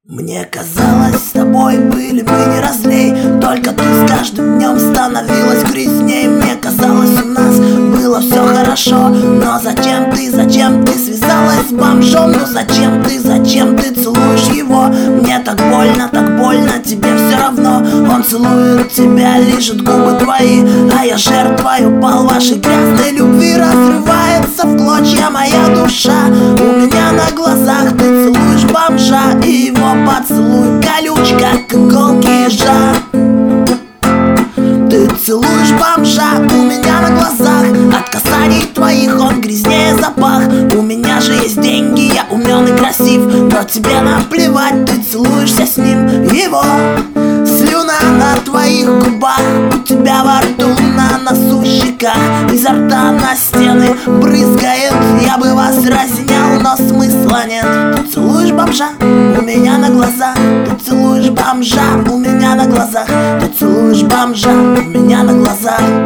Мне казалось, с тобой были мы не разлей, только ты с каждым днем становилась грязней. Мне казалось, у нас было все хорошо, но зачем ты связалась с бомжом? Ну зачем ты целуешь его? Мне так больно, тебе все равно. Он целует тебя, лижет губы твои, а я жертвой упал вашей грязной любви. Разрывается в клочья моя душа, у меня на глазах ты целуешь бомжа, и его поцелуй колюч, как иголки ежа. Ты целуешь бомжа у меня на глазах, от касаний твоих он грязнее запах. У меня же есть деньги, я умен и красив, но тебе наплевать, ты целуешься с ним. Его слюна на твоих губах, у тебя во рту, на носу, щеках, изо рта на стены брызгает. Я бы вас разнял, но смысла нет. Ты целуешь бомжа у меня на глазах, ты целуешь бомжа у меня на глазах, ты целуешь бомжа у меня на глазах.